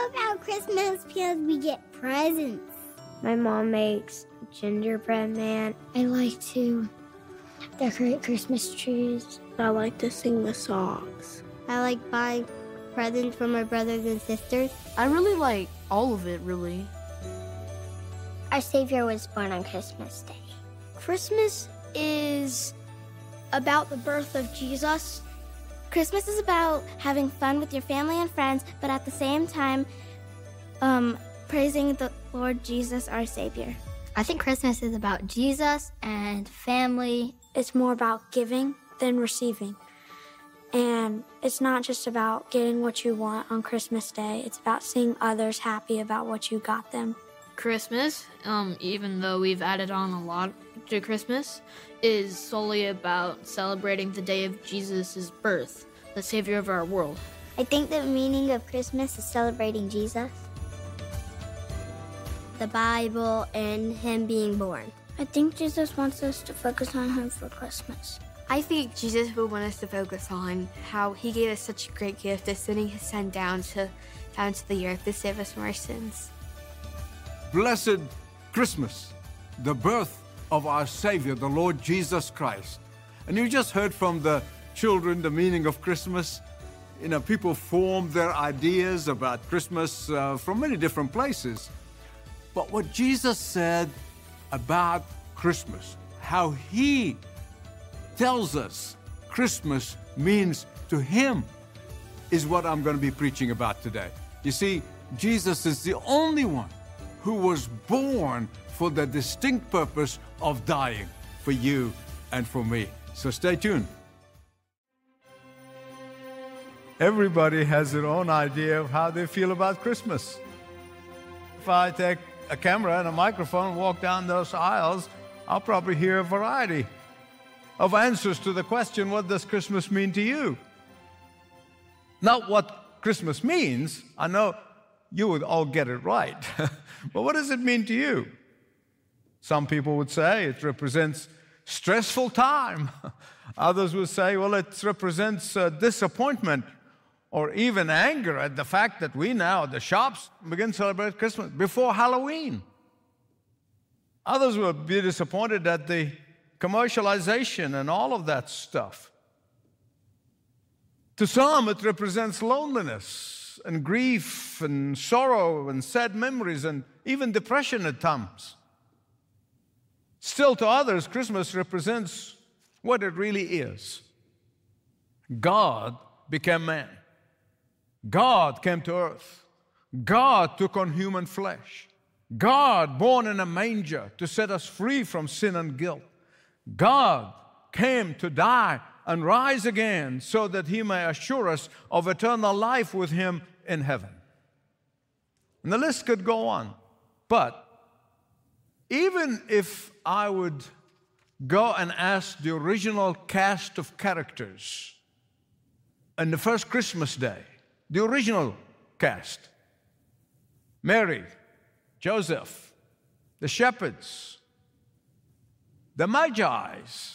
about Christmas because we get presents. My mom makes gingerbread man. I like to decorate Christmas trees. I like to sing the songs. I like buying presents for my brothers and sisters. I really like all of it, really. Our Savior was born on Christmas Day. Christmas is about the birth of Jesus. Christmas is about having fun with your family and friends, but at the same time, praising the Lord Jesus, our Savior. I think Christmas is about Jesus and family. It's more about giving than receiving. And it's not just about getting what you want on Christmas Day. It's about seeing others happy about what you got them. Christmas, even though we've added on a lot to Christmas, is solely about celebrating the day of Jesus' birth, the Savior of our world. I think the meaning of Christmas is celebrating Jesus, the Bible, and Him being born. I think Jesus wants us to focus on Him for Christmas. I think Jesus would want us to focus on how He gave us such a great gift of sending His Son down to the earth to save us from our sins. Blessed Christmas, the birth of our Savior, the Lord Jesus Christ. And you just heard from the children the meaning of Christmas. You know, people form their ideas about Christmas from many different places. But what Jesus said about Christmas, how He tells us Christmas means to Him, is what I'm going to be preaching about today. You see, Jesus is the only one who was born for the distinct purpose of dying for you and for me. So stay tuned. Everybody has their own idea of how they feel about Christmas. If I take a camera and a microphone and walk down those aisles, I'll probably hear a variety of answers to the question, what does Christmas mean to you? Not what Christmas means. I know you would all get it right. But what does it mean to you? Some people would say it represents stressful time. Others would say, well, it represents disappointment or even anger at the fact that we now, the shops, begin to celebrate Christmas before Halloween. Others will be disappointed at the commercialization and all of that stuff. To some, it represents loneliness and grief and sorrow and sad memories and even depression at times. Still, to others, Christmas represents what it really is. God became man. God came to earth. God took on human flesh. God born in a manger to set us free from sin and guilt. God came to die and rise again so that He may assure us of eternal life with Him in heaven. And the list could go on. But even if I would go and ask the original cast of characters on the first Christmas day, the original cast, Mary, Joseph, the shepherds, the Magi's,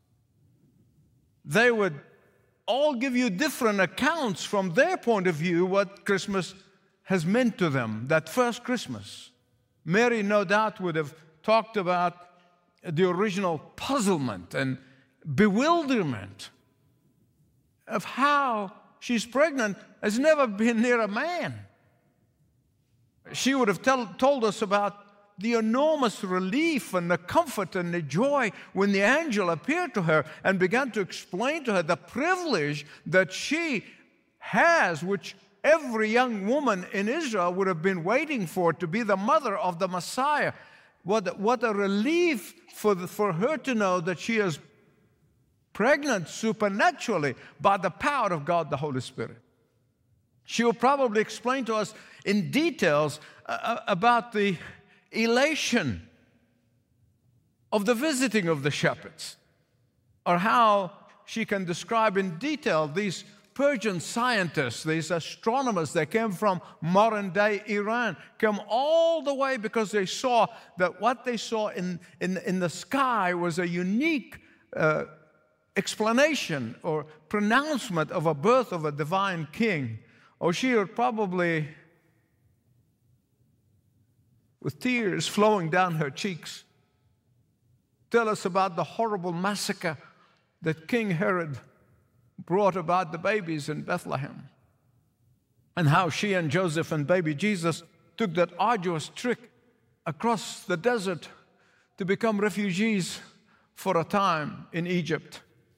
they would all give you different accounts from their point of view what Christmas has meant to them, that first Christmas. Mary, no doubt, would have talked about the original puzzlement and bewilderment of how she's pregnant, has never been near a man. She would have told us about the enormous relief and the comfort and the joy when the angel appeared to her and began to explain to her the privilege that she has, which every young woman in Israel would have been waiting for, to be the mother of the Messiah. What a relief for her to know that she is pregnant supernaturally by the power of God, the Holy Spirit. She will probably explain to us in details about the elation of the visiting of the shepherds, or how she can describe in detail these Persian scientists, these astronomers that came from modern-day Iran, came all the way because they saw that what they saw in the sky was a unique explanation or pronouncement of a birth of a divine king. Or she would probably with tears flowing down her cheeks, tell us about the horrible massacre that King Herod brought about the babies in Bethlehem, and how she and Joseph and baby Jesus took that arduous trek across the desert to become refugees for a time in Egypt,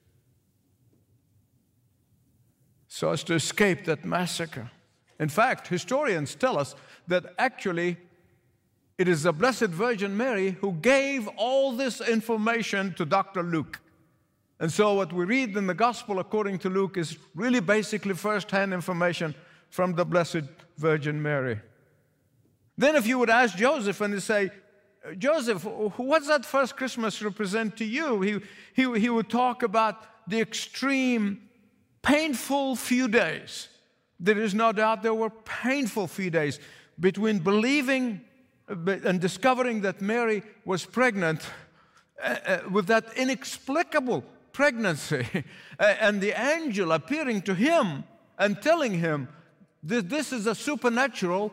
so as to escape that massacre. In fact, historians tell us that actually it is the Blessed Virgin Mary who gave all this information to Dr. Luke. And so what we read in the Gospel according to Luke is really basically first-hand information from the Blessed Virgin Mary. Then if you would ask Joseph and you say, Joseph, what's that first Christmas represent to you? He would talk about the extreme, painful few days. There is no doubt there were painful few days between believing and discovering that Mary was pregnant with that inexplicable pregnancy and the angel appearing to him and telling him that this is a supernatural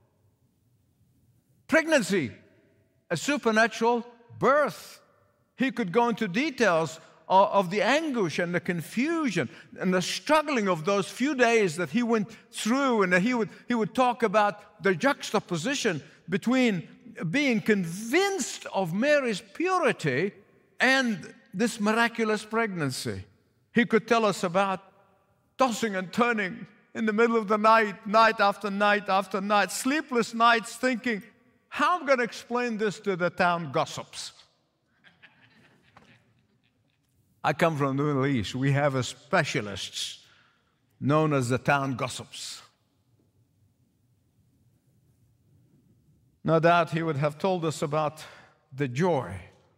pregnancy, a supernatural birth. He could go into details of the anguish and the confusion and the struggling of those few days that he went through, and that he would talk about the juxtaposition between being convinced of Mary's purity and this miraculous pregnancy. He could tell us about tossing and turning in the middle of the night, night after night after night, sleepless nights thinking, how am I going to explain this to the town gossips? I come from the Middle East. We have a specialists known as the town gossips. No doubt he would have told us about the joy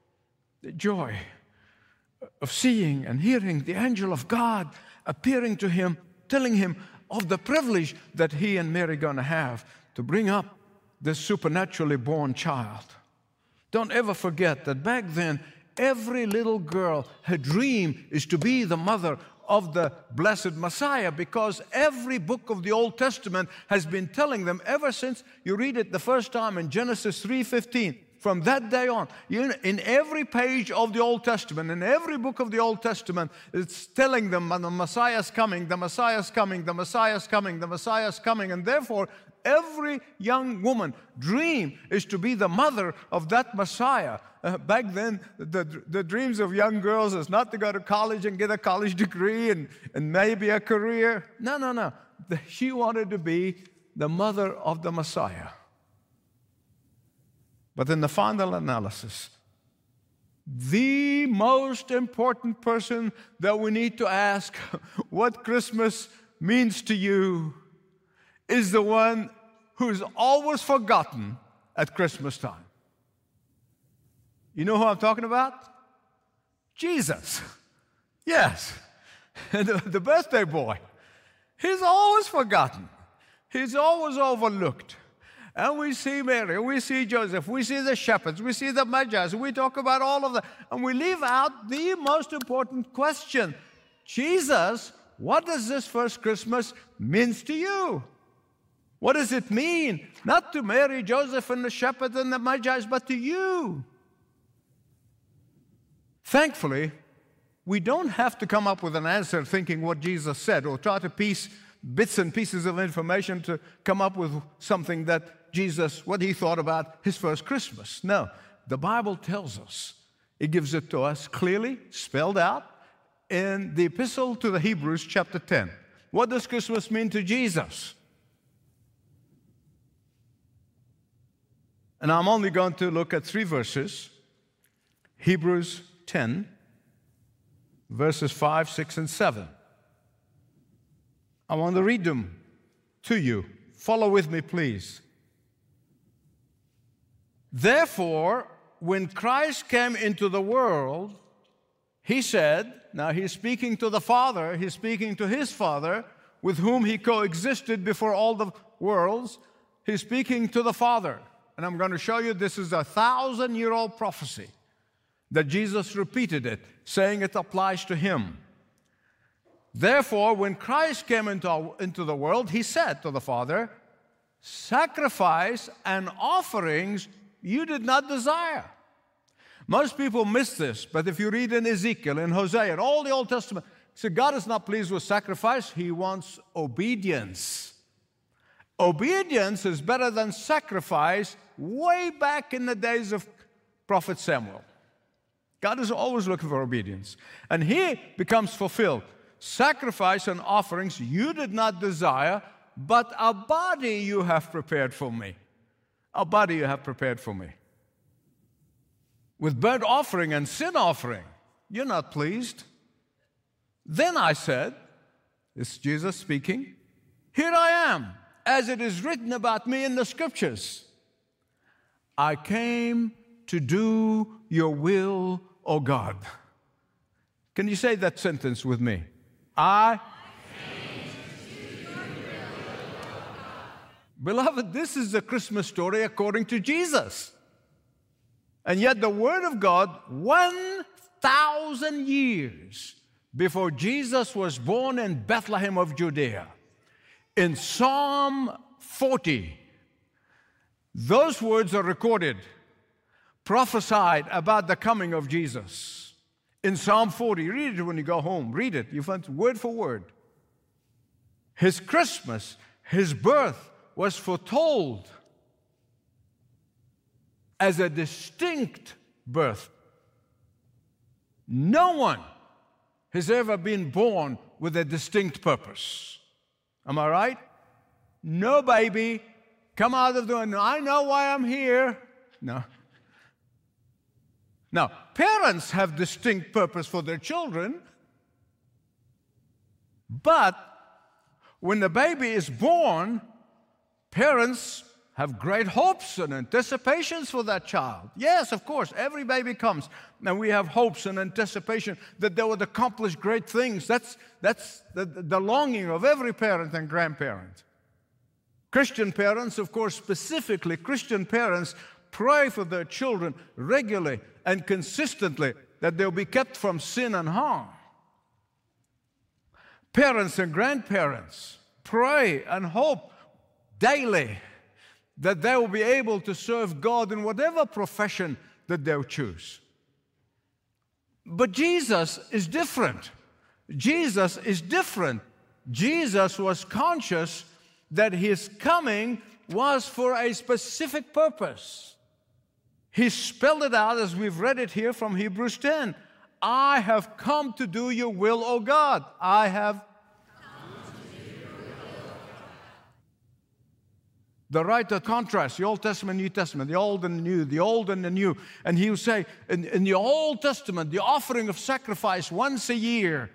of seeing and hearing the angel of God appearing to him, telling him of the privilege that he and Mary are going to have to bring up this supernaturally born child. Don't ever forget that back then, every little girl, her dream is to be the mother of the blessed Messiah, because every book of the Old Testament has been telling them ever since you read it the first time in Genesis 3:15. From that day on, in every page of the Old Testament, in every book of the Old Testament, it's telling them the Messiah is coming, the Messiah is coming, the Messiah is coming, the Messiah is coming. And therefore, every young woman dream is to be the mother of that Messiah. Back then, the dreams of young girls is not to go to college and get a college degree and maybe a career. No. She wanted to be the mother of the Messiah. But in the final analysis, the most important person that we need to ask what Christmas means to you is the one who's always forgotten at Christmas time. You know who I'm talking about? Jesus. Yes, the birthday boy. He's always forgotten. He's always overlooked. And we see Mary, we see Joseph, we see the shepherds, we see the Magi, we talk about all of that, and we leave out the most important question. Jesus, what does this first Christmas mean to you? What does it mean? Not to Mary, Joseph, and the shepherds and the Magi, but to you. Thankfully, we don't have to come up with an answer thinking what Jesus said or try to piece bits and pieces of information to come up with something that Jesus, what he thought about his first Christmas. No, the Bible tells us. It gives it to us clearly spelled out in the Epistle to the Hebrews, chapter 10. What does Christmas mean to Jesus? And I'm only going to look at 3 verses. Hebrews 10, verses 5, 6, and 7. I want to read them to you. Follow with me, please. Therefore, when Christ came into the world, he said, now he's speaking to the Father, he's speaking to his Father, with whom he coexisted before all the worlds. He's speaking to the Father. And I'm going to show you this is a 1,000-year-old prophecy that Jesus repeated it, saying it applies to him. Therefore, when Christ came into the world, he said to the Father, sacrifice and offerings you did not desire. Most people miss this, but if you read in Ezekiel, in Hosea, and all the Old Testament, so God is not pleased with sacrifice. He wants obedience. Obedience is better than sacrifice way back in the days of Prophet Samuel. God is always looking for obedience. And here becomes fulfilled. Sacrifice and offerings you did not desire, but a body you have prepared for me. A body you have prepared for me. With burnt offering and sin offering, you're not pleased. Then I said, it's Jesus speaking, here I am, as it is written about me in the Scriptures. I came to do your will, O God. Can you say that sentence with me? I came to do your will, O God. Beloved, this is the Christmas story according to Jesus. And yet the Word of God, 1,000 years before Jesus was born in Bethlehem of Judea, in Psalm 40, those words are recorded, prophesied about the coming of Jesus. In Psalm 40, read it when you go home. Read it. You find word for word. His Christmas, his birth was foretold as a distinct birth. No one has ever been born with a distinct purpose. Am I right? No baby come out of the window. I know why I'm here. No. Now, parents have distinct purpose for their children, but when the baby is born, parents have great hopes and anticipations for that child. Yes, of course, every baby comes, and we have hopes and anticipation that they would accomplish great things. That's the longing of every parent and grandparent. Christian parents, of course, specifically Christian parents, pray for their children regularly and consistently that they'll be kept from sin and harm. Parents and grandparents pray and hope daily that they will be able to serve God in whatever profession that they'll choose. But Jesus is different. Jesus is different. Jesus was conscious that his coming was for a specific purpose. He spelled it out as we've read it here from Hebrews 10. I have come to do your will, O God. I have the writer contrasts the Old Testament, New Testament, the Old and the New, the Old and the New. And he will say, in the Old Testament, the offering of sacrifice once a year,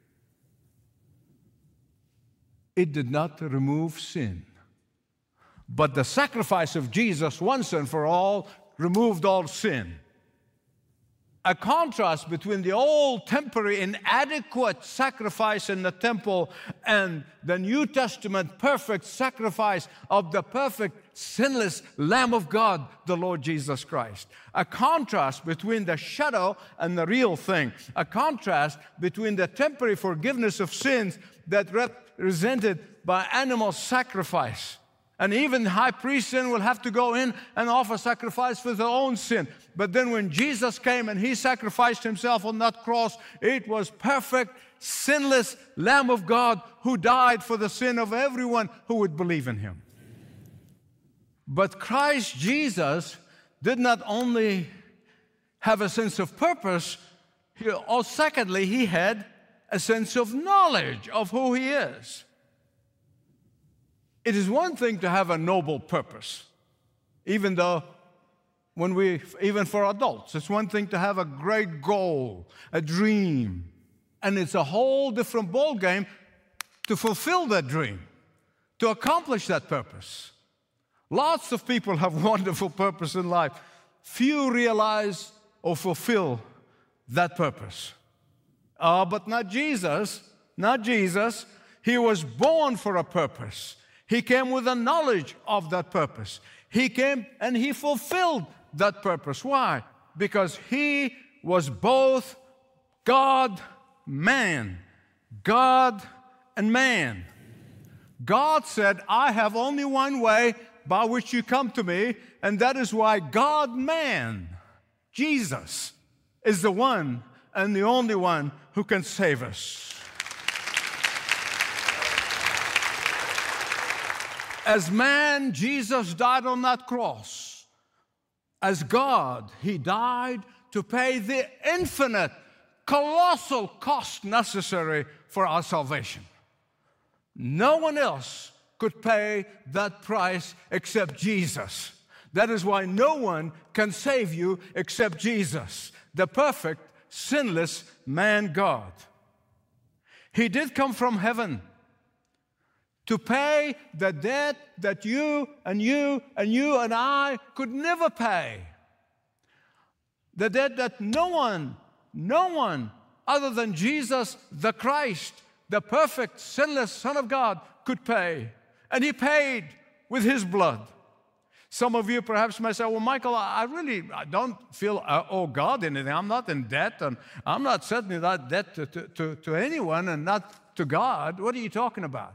it did not remove sin. But the sacrifice of Jesus once and for all removed all sin. A contrast between the old temporary inadequate sacrifice in the temple and the New Testament perfect sacrifice of the perfect sinless Lamb of God, the Lord Jesus Christ. A contrast between the shadow and the real thing. A contrast between the temporary forgiveness of sins that represented by animal sacrifice. And even high priests then will have to go in and offer sacrifice for their own sin. But then when Jesus came and he sacrificed himself on that cross, it was perfect, sinless Lamb of God who died for the sin of everyone who would believe in him. But Christ Jesus did not only have a sense of purpose, secondly, he had a sense of knowledge of who he is. It is one thing to have a noble purpose, even for adults. It's one thing to have a great goal, a dream. And it's a whole different ballgame to fulfill that dream, to accomplish that purpose. Lots of people have wonderful purpose in life. Few realize or fulfill that purpose. But not Jesus. Not Jesus. He was born for a purpose. He came with a knowledge of that purpose. He came and he fulfilled that purpose. Why? Because he was both God, man. God and man. God said, I have only one way by which you come to me, and that is why God-man, Jesus, is the one and the only one who can save us. As man, Jesus died on that cross. As God, He died to pay the infinite, colossal cost necessary for our salvation. No one else could pay that price except Jesus. That is why no one can save you except Jesus, the perfect, sinless man God. He did come from heaven to pay the debt that you and I could never pay. The debt that no one other than Jesus the Christ, the perfect, sinless Son of God, could pay. And He paid with His blood. Some of you perhaps may say, well, Michael, I don't feel owe God anything. I'm not in debt, and I'm not certainly that debt to anyone and not to God. What are you talking about?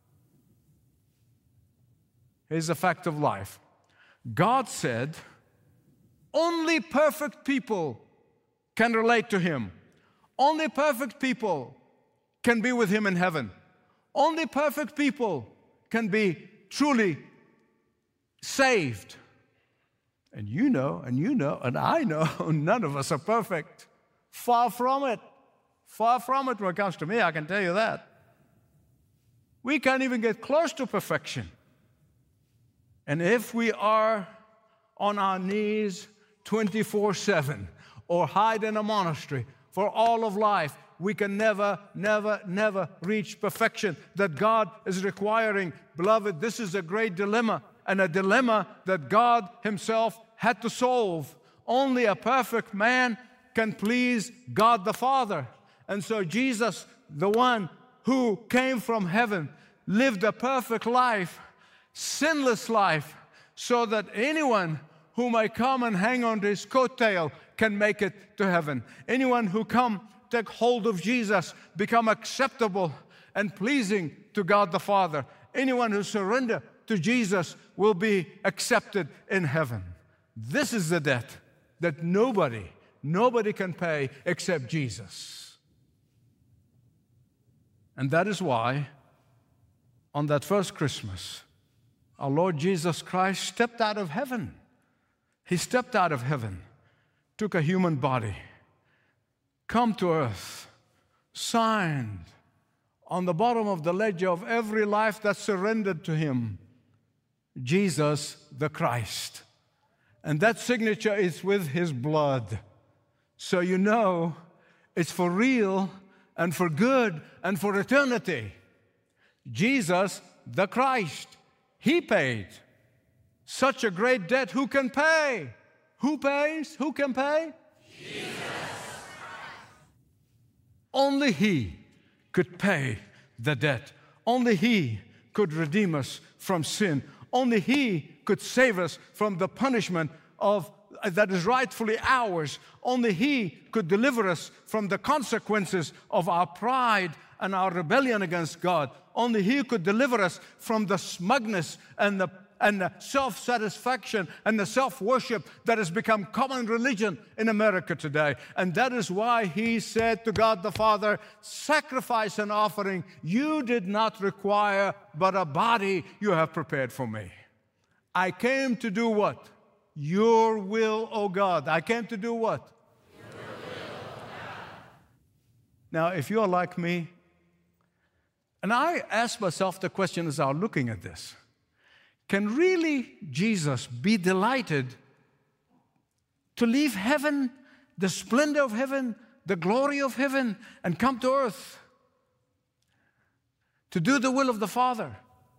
Here's the fact of life. God said, only perfect people can relate to Him. Only perfect people can be with Him in heaven. Only perfect people can be truly saved. And you know, and I know, none of us are perfect. Far from it. Far from it when it comes to me, I can tell you that. We can't even get close to perfection. And if we are on our knees 24/7 or hide in a monastery for all of life, we can never reach perfection that God is requiring. Beloved, this is a great dilemma, and a dilemma that God Himself had to solve. Only a perfect man can please God the Father. And so Jesus, the one who came from heaven, lived a perfect life, sinless life, so that anyone who may come and hang on to His coattail can make it to heaven. Anyone who come take hold of Jesus become acceptable and pleasing to God the Father. Anyone who surrender to Jesus will be accepted in heaven. This is the debt that nobody can pay except Jesus. And that is why on that first Christmas, our Lord Jesus Christ stepped out of heaven. He stepped out of heaven, took a human body, come to earth, signed on the bottom of the ledger of every life that surrendered to Him, Jesus the Christ. And that signature is with His blood. So you know it's for real and for good and for eternity. Jesus the Christ. He paid such a great debt. Who can pay? Who pays? Who can pay? Jesus. Only He could pay the debt. Only He could redeem us from sin. Only He could save us from the punishment that is rightfully ours. Only He could deliver us from the consequences of our pride and our rebellion against God. Only He could deliver us from the smugness and the self-satisfaction and the self-worship that has become common religion in America today. And that is why He said to God the Father, sacrifice and offering you did not require, but a body you have prepared for me. I came to do what? Your will, O God. I came to do what? Your will, O God. Now, if you're like me, and I ask myself the question as I'm looking at this, can really Jesus be delighted to leave heaven, the splendor of heaven, the glory of heaven, and come to earth to do the will of the Father?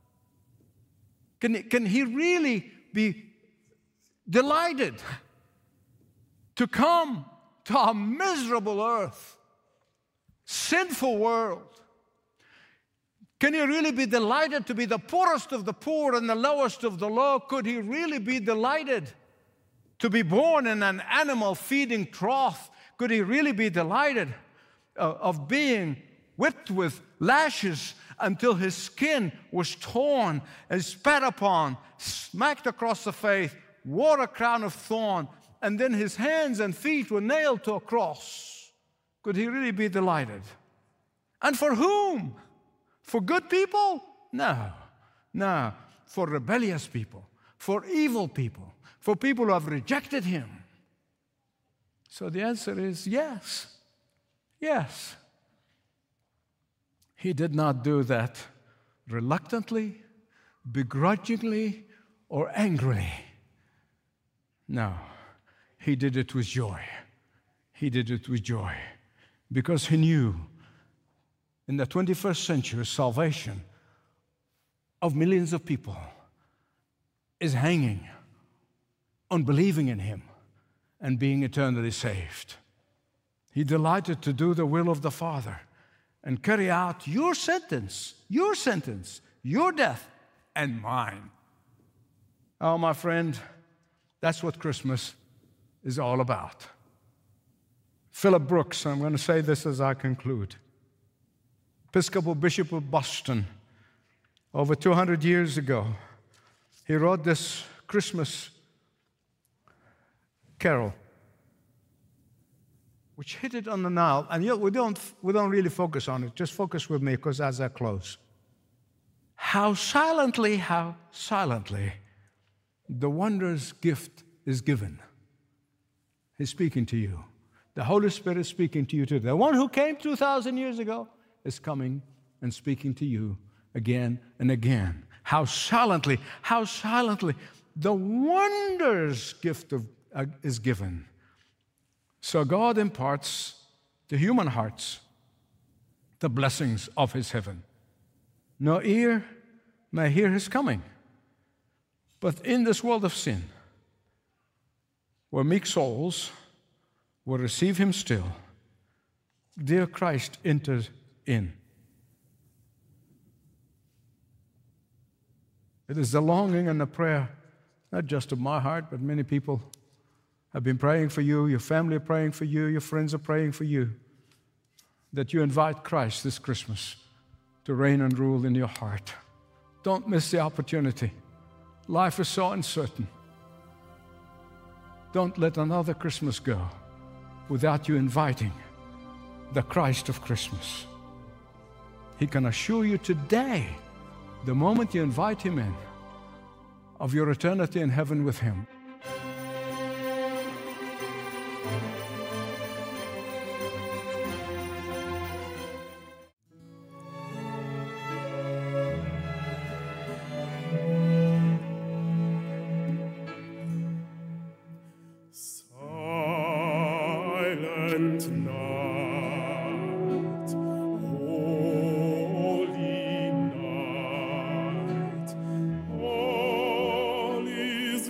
Can He really be delighted to come to our miserable earth, sinful world? Can He really be delighted to be the poorest of the poor and the lowest of the low? Could He really be delighted to be born in an animal feeding trough? Could He really be delighted of being whipped with lashes until his skin was torn and spat upon, smacked across the face, wore a crown of thorn, and then his hands and feet were nailed to a cross. Could he really be delighted? And for whom? For good people? No. No. For rebellious people, for evil people, for people who have rejected him. So the answer is yes. Yes. He did not do that reluctantly, begrudgingly, or angrily. No, he did it with joy. He did it with joy because he knew in the 21st century salvation of millions of people is hanging on believing in him and being eternally saved. He delighted to do the will of the Father and carry out your sentence, your death, and mine. Oh, my friend, that's what Christmas is all about. Philip Brooks, I'm going to say this as I conclude, Episcopal Bishop of Boston, over 200 years ago, he wrote this Christmas carol, which hit it on the nail. And yet we don't really focus on it. Just focus with me, because as I close. How silently, the wondrous gift is given. He's speaking to you. The Holy Spirit is speaking to you today. The one who came 2,000 years ago is coming and speaking to you again and again. How silently the wondrous gift is given. So God imparts to human hearts the blessings of his heaven. No ear may hear his coming. But in this world of sin, where meek souls will receive him still, dear Christ enters in. It is the longing and the prayer, not just of my heart, but many people have been praying for you, your family are praying for you, your friends are praying for you, that you invite Christ this Christmas to reign and rule in your heart. Don't miss the opportunity. Life is so uncertain. Don't let another Christmas go without you inviting the Christ of Christmas. He can assure you today, the moment you invite him in, of your eternity in heaven with him. Silent night, holy night, all is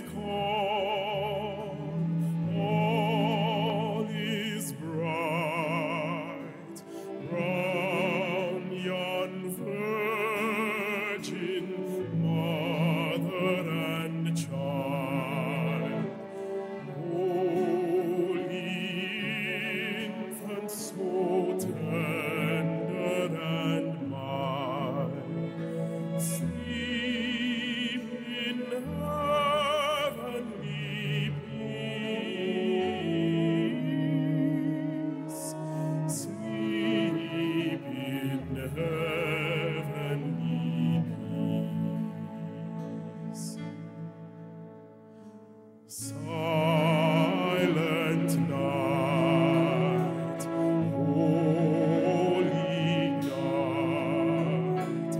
calm, all is bright, round yon virgin mother and child. Holy infant, so tender and mild, sleep in heavenly peace. Sleep in heavenly peace. Silent night, holy night,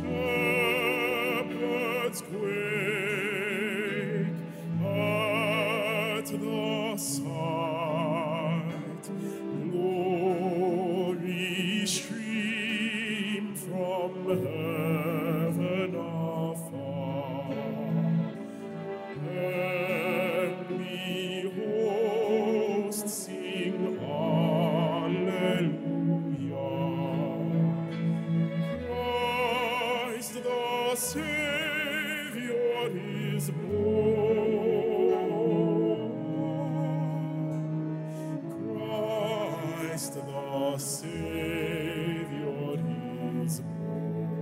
shepherds quake at the sight, glory stream from heaven afar. Heavenly hosts sing Alleluia. Christ the Savior is born. Christ the Savior is born.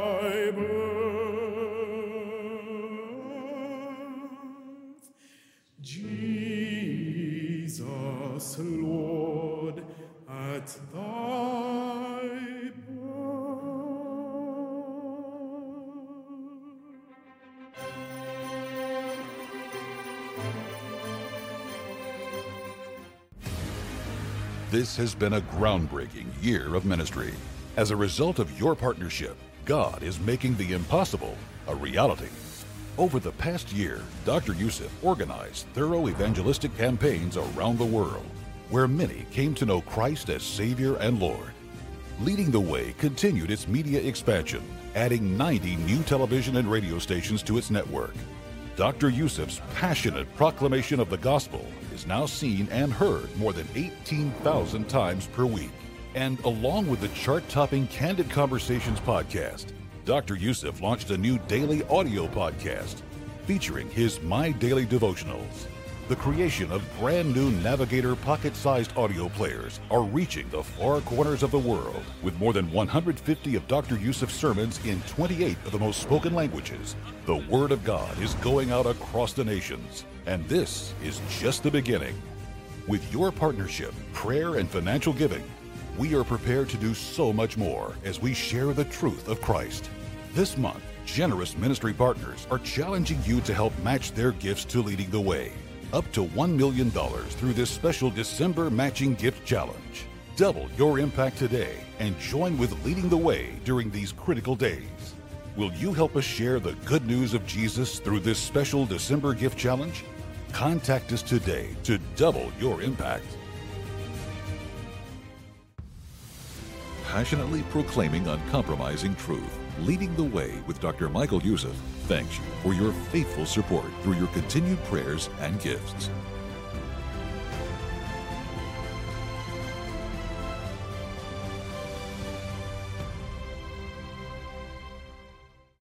thy birth. Jesus, Lord, at thy This has been a groundbreaking year of ministry. As a result of your partnership, God is making the impossible a reality. Over the past year, Dr. Youssef organized thorough evangelistic campaigns around the world, where many came to know Christ as Savior and Lord. Leading the Way continued its media expansion, adding 90 new television and radio stations to its network. Dr. Youssef's passionate proclamation of the gospel is now seen and heard more than 18,000 times per week. And along with the chart-topping Candid Conversations podcast, Dr. Youssef launched a new daily audio podcast featuring his My Daily Devotionals. The creation of brand new Navigator pocket-sized audio players are reaching the far corners of the world, with more than 150 of Dr. Youssef's sermons in 28 of the most spoken languages. The Word of God is going out across the nations, and this is just the beginning. With your partnership, prayer, and financial giving, we are prepared to do so much more as we share the truth of Christ. This month, generous ministry partners are challenging you to help match their gifts to Leading the Way. Up to $1 million through this special December Matching Gift Challenge. Double your impact today and join with Leading the Way during these critical days. Will you help us share the good news of Jesus through this special December Gift Challenge? Contact us today to double your impact. Passionately proclaiming uncompromising truth, Leading the Way with Dr. Michael Youssef thanks you for your faithful support through your continued prayers and gifts.